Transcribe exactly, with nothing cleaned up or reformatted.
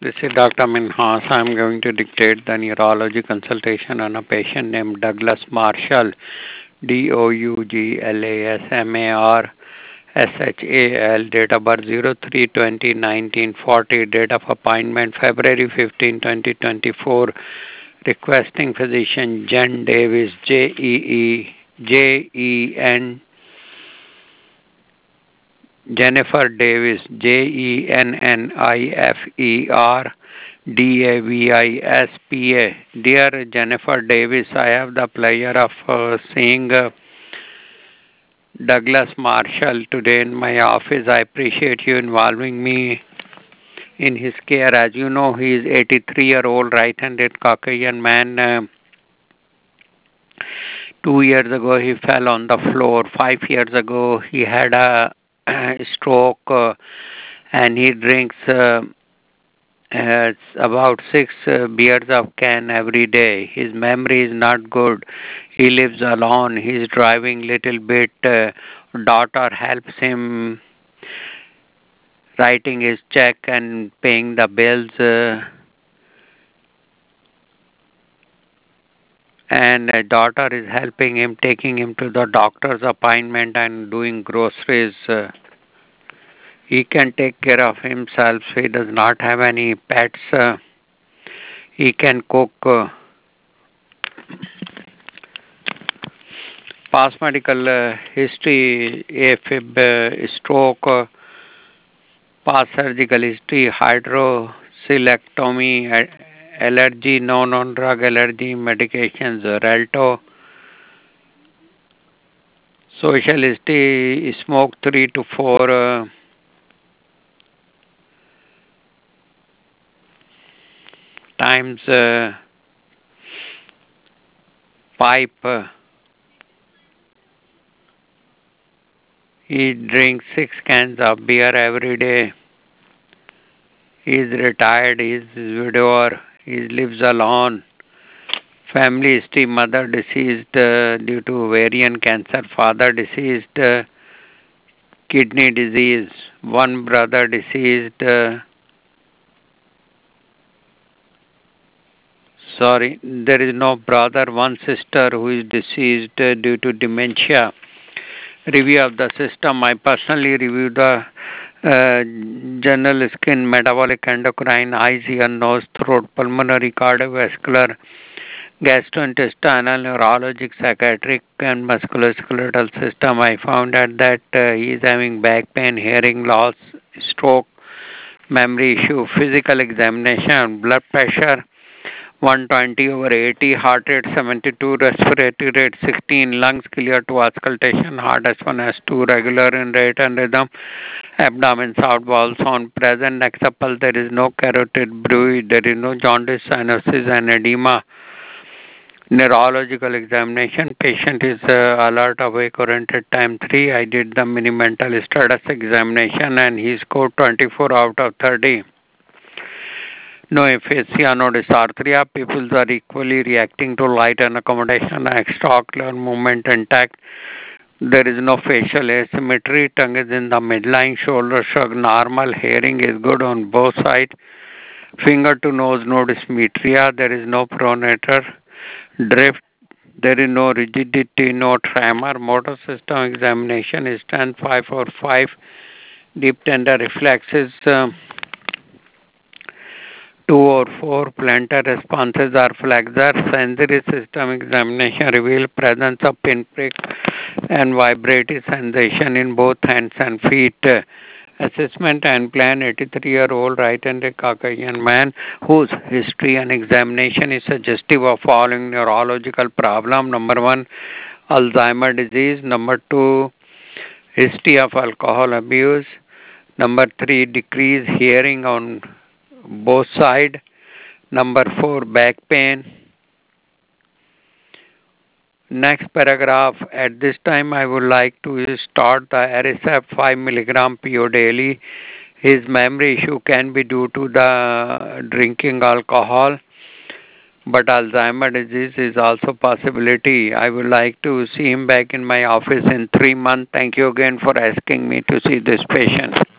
This is Doctor Minhas. I'm going to dictate the neurology consultation on a patient named Douglas Marshall, D O U G L A S M A R S H A L, date of birth zero three twenty nineteen forty, date of appointment February fifteenth twenty twenty-four, requesting physician Jen Davis, J E E J E N Jennifer Davis, J E N N I F E R D A V I S P A. Dear Jennifer Davis, I have the pleasure of uh, seeing uh, Douglas Marshall today in my office. I appreciate you involving me in his care. As you know, he is eighty-three-year-old right-handed Caucasian man. Uh, two years ago, he fell on the floor. Five years ago, he had a stroke, uh, and he drinks uh, uh, about six uh, beers of can every day. His memory is not good. He lives alone. He's driving little bit. Uh, daughter helps him writing his check and paying the bills. Uh, and a daughter is helping him, taking him to the doctor's appointment and doing groceries. Uh, he can take care of himself. He does not have any pets. Uh, he can cook. Uh, past medical uh, history, AFib, uh, stroke, uh, past surgical history, hydrocelectomy, uh, allergy, no non-drug allergy medications, uh, Ralto. Social history, smoke three to four uh, times, uh, pipe. Uh, he drinks six cans of beer every day. He is retired. He is widower. He lives alone. Family history: mother deceased uh, due to ovarian cancer. Father deceased, uh, kidney disease. One brother deceased. Uh, sorry, there is no brother. One sister who is deceased uh, due to dementia. Review of the system: I personally review the uh, general skin, metabolic, endocrine, eyes, ear, nose, throat, pulmonary, cardiovascular, gastrointestinal, neurologic, psychiatric, and musculoskeletal system. I found out that uh, he is having back pain, hearing loss, stroke, memory issue, physical examination, blood pressure one twenty over eighty, heart rate seventy-two, respiratory rate sixteen, lungs clear to auscultation, heart S one, S two, regular in rate and rhythm, abdomen, south bowel sound present, except there is no carotid bruit, there is no jaundice, cyanosis, and edema. Neurological examination, patient is uh, alert, awake, oriented, time three. I did the mini mental status examination and he scored twenty-four out of thirty. No aphasia, no dysarthria. People are equally reacting to light and accommodation, extraocular movement intact. There is no facial asymmetry. Tongue is in the midline, shoulder shrug normal. Hearing is good on both sides. Finger to nose, no dysmetria. There is no pronator drift. There is no rigidity, no tremor. Motor system examination is ten five four five. Deep tender reflexes. Uh, Two or four plantar responses are flexor. Sensory system examination reveal presence of pinprick and vibratory sensation in both hands and feet. Assessment and plan: eighty-three-year-old right-handed Caucasian man whose history and examination is suggestive of following neurological problem. Number one, Alzheimer's disease. Number two, history of alcohol abuse. Number three, decreased hearing on both sides. Number four, back pain. Next paragraph. At this time, I would like to start the Aricept five milligram P O daily. His memory issue can be due to the drinking alcohol, but Alzheimer's disease is also possibility. I would like to see him back in my office in three months. Thank you again for asking me to see this patient.